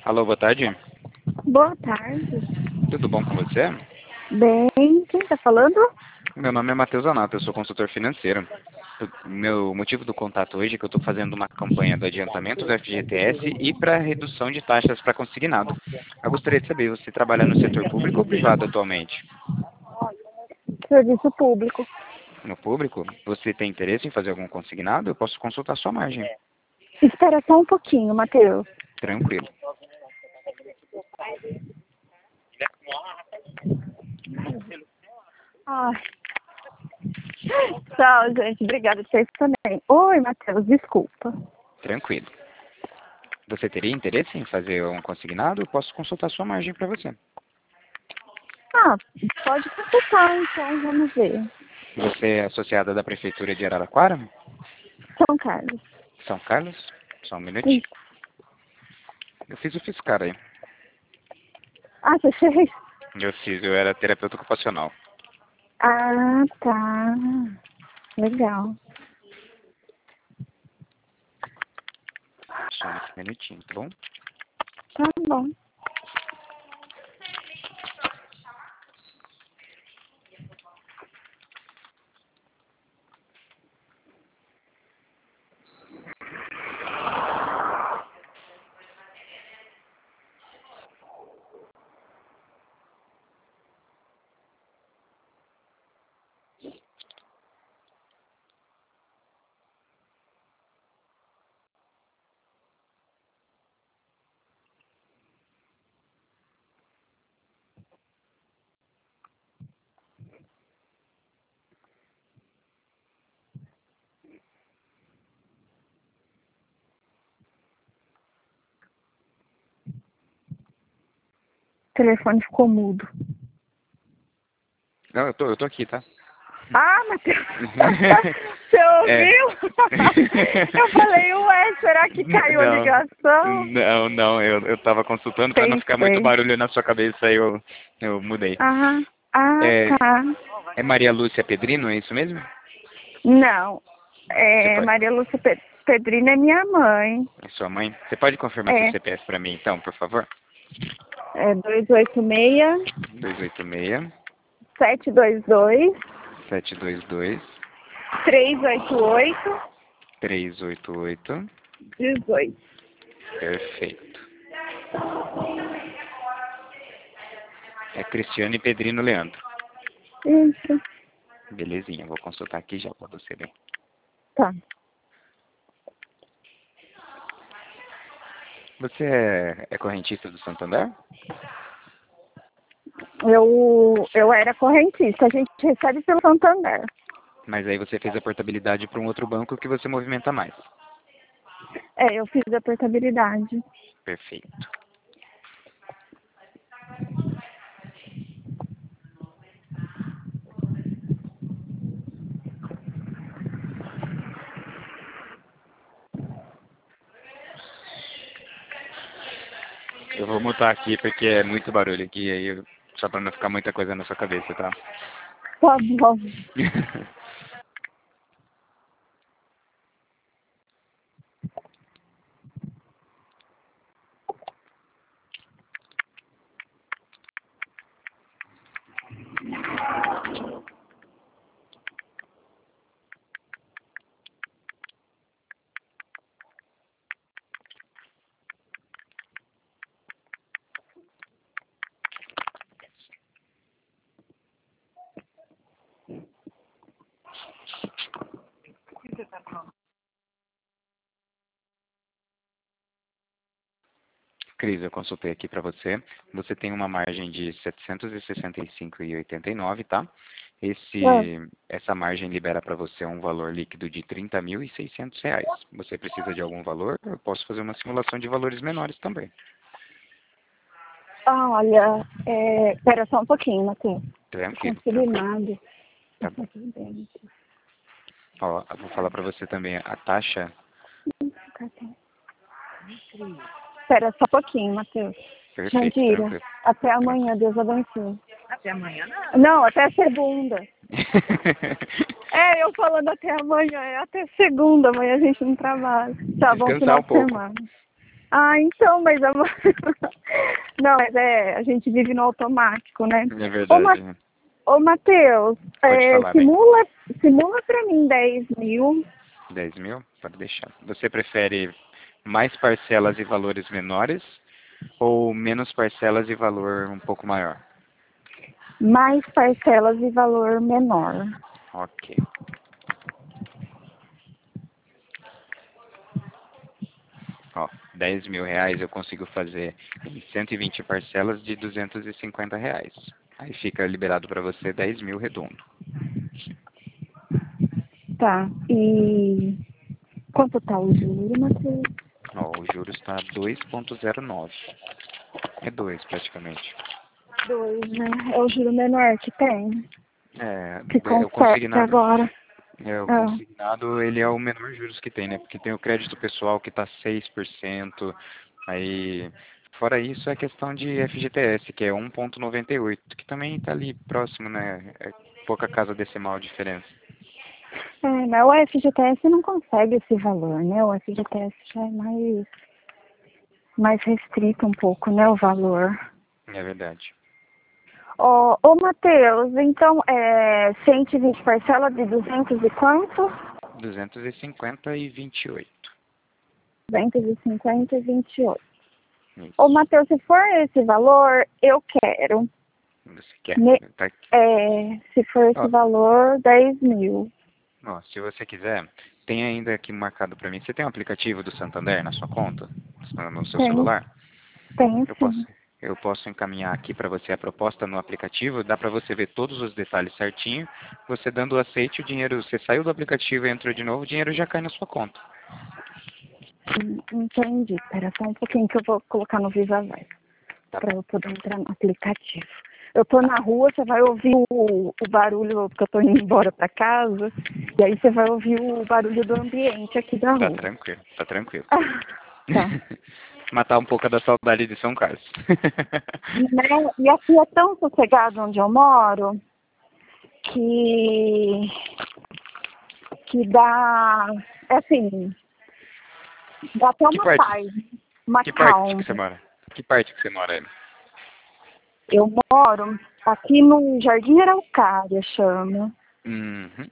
Alô, boa tarde. Boa tarde. Tudo bom com você? Bem, quem está falando? Meu nome é Matheus Anato, eu sou consultor financeiro. Meu motivo do contato hoje é que eu estou fazendo uma campanha do adiantamento do FGTS e para redução de taxas para consignado. Eu gostaria de saber, você trabalha no setor público ou privado atualmente? Serviço público. No público? Você tem interesse em fazer algum consignado? Eu posso consultar sua margem. Espera só um pouquinho, Matheus. Tranquilo. Ai. Tchau, gente. Obrigada por vocês também. Oi, Matheus, desculpa. Tranquilo. Você teria interesse em fazer um consignado? Eu posso consultar sua margem para você. Ah, pode consultar, então, vamos ver. Você é associada da Prefeitura de Araraquara? São Carlos. São Carlos? Só um minutinho. Isso. Eu fiz o fiscal aí. Ah, você fez? Eu era terapeuta ocupacional. Ah, tá. Legal. Só um minutinho, tá bom? Tá bom. O telefone ficou mudo. Não, eu tô aqui, tá? Ah, Matheus! Você ouviu? Eu falei, ué, será que caiu a ligação? Não, eu tava consultando para não ficar muito Pensei. barulho na sua cabeça, aí eu mudei. Ah, É, tá. é Maria Lúcia Pedrino, é isso mesmo? Não. Você É, pode, Maria Lúcia Pedrina é minha mãe. é sua mãe? Você pode confirmar seu É, CPF para mim, então, por favor? é 286 286 722 722 388 388. 18. Perfeito. É Cristiane Pedrino Leandro. Isso. Belezinha, vou consultar aqui já para você ver. Tá. Você é correntista do Santander? Eu era correntista, a gente recebe pelo Santander. Mas aí você fez a portabilidade para um outro banco que você movimenta mais. É, eu fiz a portabilidade. Perfeito. Eu vou mutar aqui porque é muito barulho aqui, só para não ficar muita coisa na sua cabeça, tá? Tá bom. Cris, eu consultei aqui para você. Você tem uma margem de 765,89, tá? Essa margem libera para você um valor líquido de R$ 30.600. Você precisa de algum valor? Eu posso fazer uma simulação de valores menores também. Ah, olha, espera só um pouquinho, Matheus. Tranquilo, tranquilo. Consignado. Tá bom. Ó, eu vou falar para você também a taxa. Espera só um pouquinho, Matheus. Perfeito, Mandira, tranquilo. até amanhã, Deus abençoe. Até amanhã não? Não, até segunda. Eu falando até amanhã, é até segunda, amanhã a gente não trabalha. Tá bom, Descansar final um de pouco. semana. Ah, então, mas não, mas a gente vive no automático, né? É Ô, verdade. Né? ô Matheus, Pode falar, bem. simula pra mim 10.000. 10.000? Pode deixar. Você prefere mais parcelas e valores menores ou menos parcelas e valor um pouco maior? Mais parcelas e valor menor. Ok. Ó, 10.000 reais eu consigo fazer em 120 parcelas de 250 reais. Aí fica liberado para você 10.000 redondo. Tá. E quanto tá o juro, Matheus? Ó, o juros está 2,09. É 2 praticamente. 2, né? É o juro menor que tem. Que O conserte consignado, agora. o Ah, consignado ele é o menor juros que tem, né? Porque tem o crédito pessoal que está 6%. Aí, fora isso, é questão de FGTS, que é 1,98, que também está ali próximo, né? É pouca casa decimal de diferença. mas o FGTS não consegue esse valor, né? O FGTS já é mais restrito um pouco, né? O valor. É verdade. Ô Matheus, então, 120 parcela de 200 e quanto? 250 e 28. 250 e 28. Ô Isso. Matheus, se for esse valor, eu quero. Você quer? Ne- Tá. Se for esse Ó, valor, 10.000. ó, se você quiser, tem ainda aqui marcado para mim. Você tem um aplicativo do Santander na sua conta? No seu Tem, celular? tem Eu posso, sim. eu posso encaminhar aqui para você a proposta no aplicativo. Dá para você ver todos os detalhes certinho. Você dando o aceite, o dinheiro, você saiu do aplicativo e entrou de novo, o dinheiro já cai na sua conta. Entendi. Espera só um pouquinho que eu vou colocar no Viva Voz Tá para bom. eu poder entrar no aplicativo. Eu tô na rua, você vai ouvir o barulho, porque eu tô indo embora para casa, e aí você vai ouvir o barulho do ambiente aqui da Tá rua. tranquilo, tá tranquilo. Tá. Matar um pouco da saudade de São Carlos. Né? E aqui é tão sossegado onde eu moro que, que dá, assim, dá até Que uma parte? paz, uma Que parte calma. que você mora? Que parte que você mora aí? Eu moro aqui no Jardim Araucária, chama. Uhum.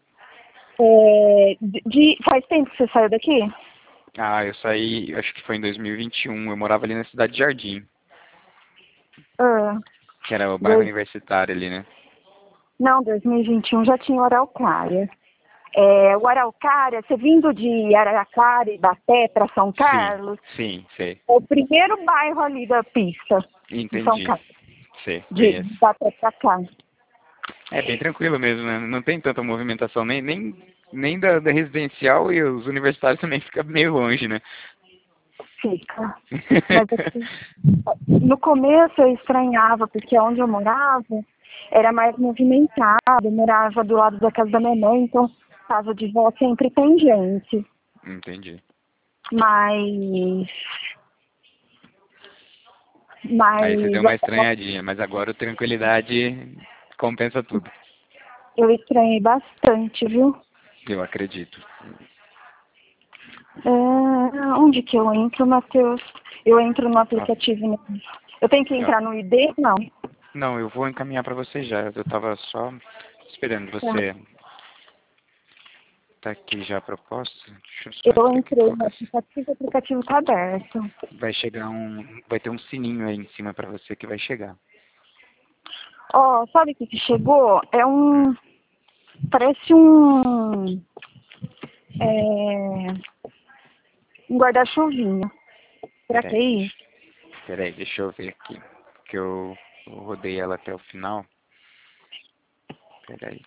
Faz tempo que você saiu daqui? Ah, eu saí, acho que foi em 2021. Eu morava ali na cidade de Jardim, Ah, que era o bairro dois, universitário ali, né? não, 2021 já tinha o Araucária. O Araucária, você vindo de Araraquara e Baté para São Sim, Carlos, sim, sei. é o primeiro bairro ali da pista de São Entendi. Carlos, Sei, de conheço. Baté para cá. É bem tranquilo mesmo, né? Não tem tanta movimentação, nem da residencial, e os universitários também ficam meio longe, né? Fica. Mas assim, no começo eu estranhava, porque onde eu morava era mais movimentado, eu morava do lado da casa da minha mãe, então casa de vó sempre tem gente. Entendi. Mas, Aí você deu mas uma estranhadinha, mas agora a tranquilidade compensa tudo. eu estranhei bastante, viu? Eu acredito. Onde que eu entro, Matheus? Eu entro no Ó, aplicativo. Eu tenho que ó. entrar no ID? Não. Não, eu vou encaminhar para você já. Eu tava só esperando Tá. você. Tá aqui já a proposta. Deixa eu só Eu entrar aqui e entrei no colocar. aplicativo, o aplicativo está aberto. Vai ter um sininho aí em cima para você que vai chegar. Ó, sabe o que chegou? Hum, Parece é, um guarda-chuvinho. Será que é peraí, isso? deixa eu ver aqui. Que eu rodei ela até o final. Peraí.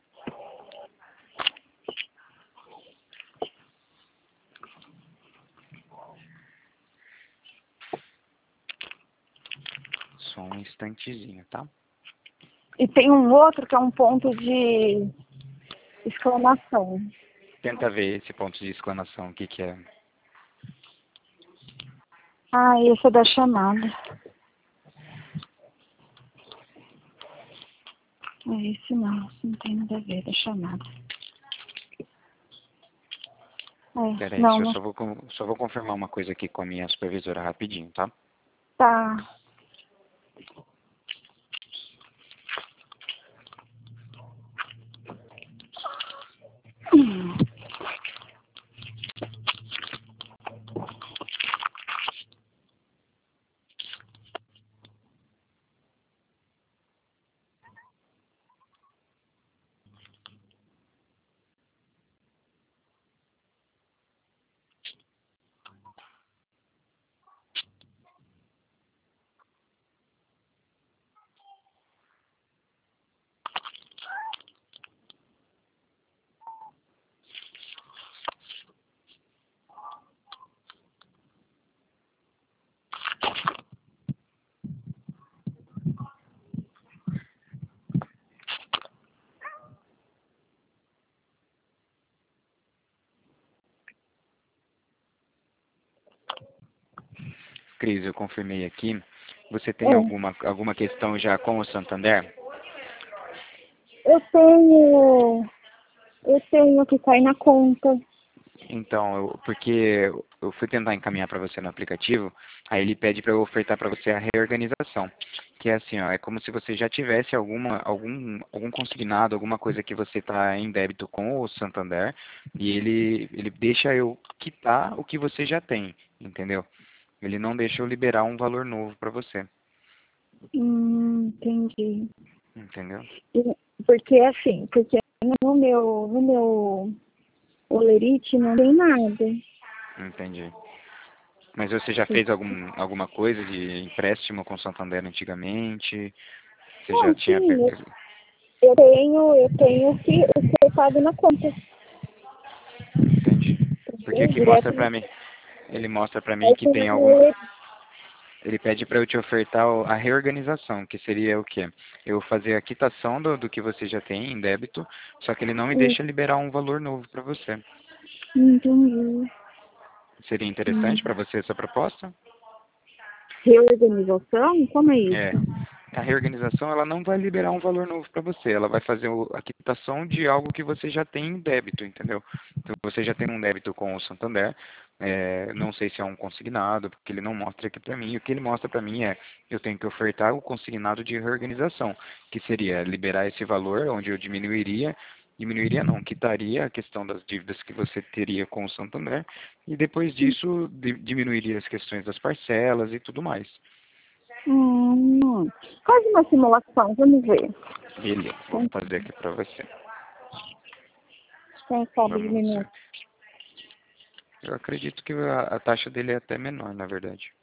Só um instantezinho, tá? E tem um outro que é um ponto de exclamação. Tenta ver esse ponto de exclamação, o que que é. Esse é da chamada. Esse não tem nada a ver da chamada. É, Peraí, não, eu não só vou confirmar uma coisa aqui com a minha supervisora rapidinho, tá? tá. Cris, eu confirmei aqui. Você tem É, alguma questão já com o Santander? eu tenho, eu tenho que cair na conta. Então, porque eu fui tentar encaminhar para você no aplicativo, aí ele pede para eu ofertar para você a reorganização, que é assim, ó, é como se você já tivesse algum consignado, alguma coisa que você está em débito com o Santander, e ele deixa eu quitar o que você já tem, entendeu? Ele não deixa eu liberar um valor novo para você, Entendi. entendeu? Porque assim, porque no meu Olerite não tem nada. Entendi. Mas você já fez alguma coisa de empréstimo com o Santander antigamente? Você já Não, tinha sim, feito? eu tenho o que eu pago na conta. Entendi. Porque Entendeu? aqui Direto ele mostra pra mim aí que tem tem no alguma, Olerite. ele pede para eu te ofertar a reorganização, que seria o quê? Eu fazer a quitação do que você já tem em débito, só que ele não me deixa liberar um valor novo para você. Entendi. Seria interessante Hum. para você essa proposta? Reorganização? Como é É. isso? A reorganização, ela não vai liberar um valor novo para você, ela vai fazer a quitação de algo que você já tem em débito, entendeu? Então, você já tem um débito com o Santander, não sei se é um consignado, porque ele não mostra aqui para mim. O que ele mostra para mim é, eu tenho que ofertar o consignado de reorganização, que seria liberar esse valor, onde eu diminuiria não, quitaria a questão das dívidas que você teria com o Santander, e depois disso diminuiria as questões das parcelas e tudo mais. Faz uma simulação, vamos ver. Beleza, vou fazer aqui para você. Quem sabe de Vamos minuto. ver. Eu acredito que a taxa dele é até menor, na verdade.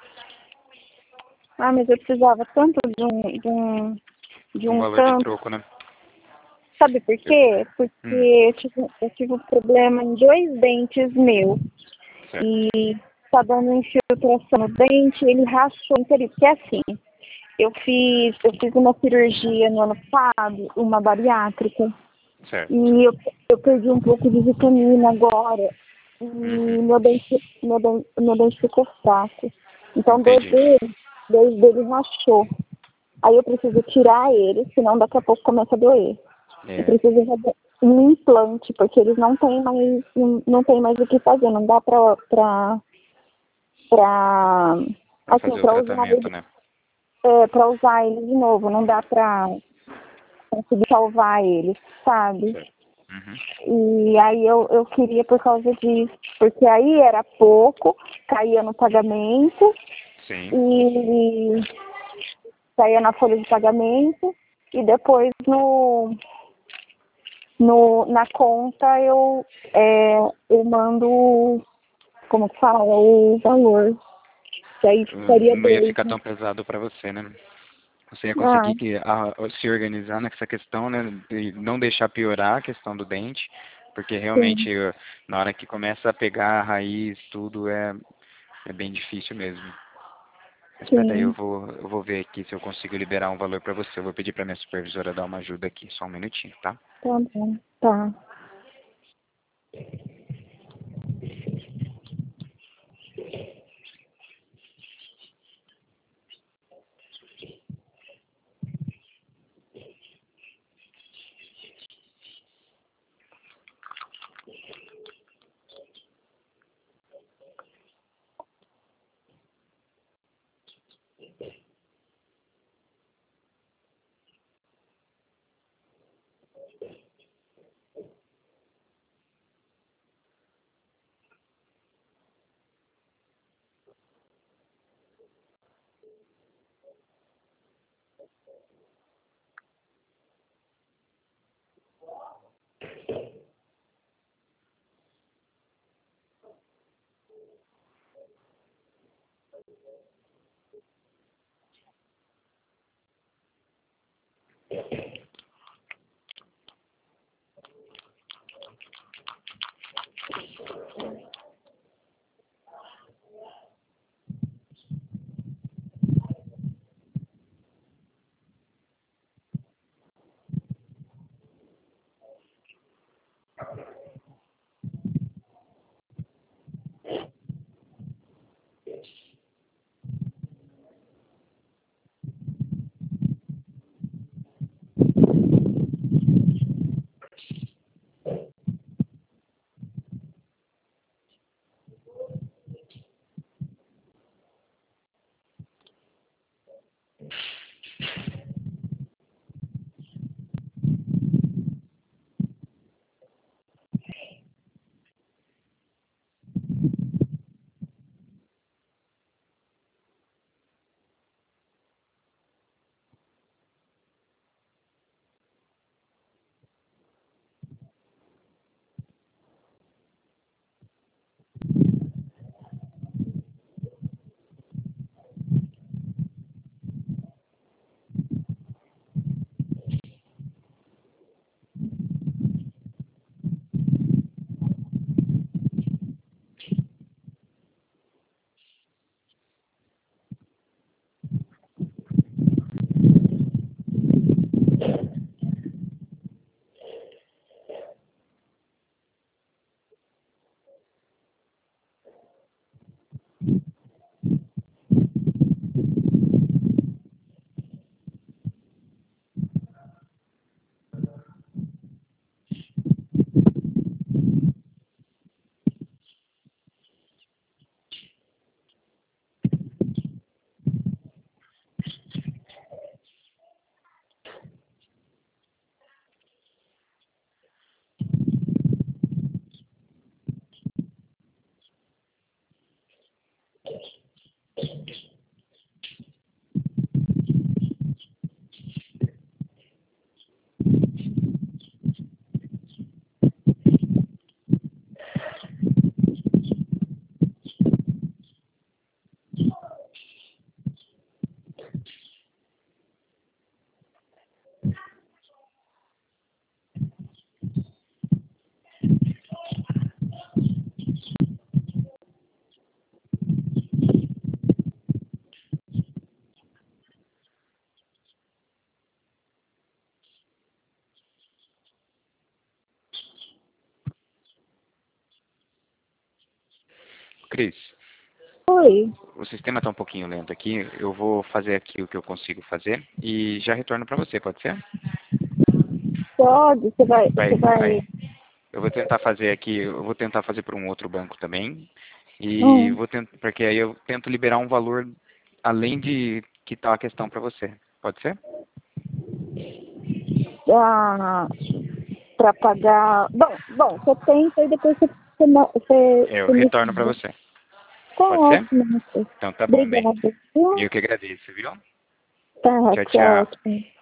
Ah, mas eu precisava tanto de um Um valor de tanto. troco, né? Sabe por Eu- quê? Porque Hum, eu tive um problema em 2 dentes meus. certo, E tá dando infiltração no dente, ele rachou inteirinho. Porque assim, eu fiz uma cirurgia no ano passado, uma bariátrica, certo. e eu perdi um pouco de vitamina agora. E Uhum, meu dente ficou fraco. Então entendi. dois dele rachou. Aí eu preciso tirar ele, senão daqui a pouco começa a doer. Eu É, preciso fazer um implante, porque eles não tem mais o que fazer, não dá pra, vai assim, fazer o pra usar tratamento, ele, né? pra usar ele de novo, não dá pra conseguir salvar ele, sabe? Certo. Uhum, E aí eu queria por causa disso, porque aí era pouco, caía no pagamento, sim. e saía na folha de pagamento, e depois na conta eu mando, como que fala, o valor. Que aí ficaria Não ia dois, ficar né? tão pesado para você, né? Você ia Ah, conseguir se organizar nessa questão, né? E não deixar piorar a questão do dente, porque realmente sim, na hora que começa a pegar a raiz, tudo é bem difícil mesmo. Espera aí, sim. eu vou ver aqui se eu consigo liberar um valor para você. Eu vou pedir para minha supervisora dar uma ajuda aqui, só um minutinho, tá? Tá bom, tá. Cris, Oi, o sistema está um pouquinho lento aqui. Eu vou fazer aqui o que eu consigo fazer e já retorno para você, pode ser? pode, Vai, você vai, vai. Eu vou tentar fazer aqui, eu vou tentar fazer por um outro banco também. E hum, vou tentar, porque aí eu tento liberar um valor além de que tá a questão para você. Pode ser? ah, para pagar, bom, você tenta e depois Eu você me retorno para fala. você. Tá Pode ser? ótimo, moça. Então tá bom, bem. Obrigada, viu? Eu que agradeço, viu? Tá, Tchau, tchau. tchau.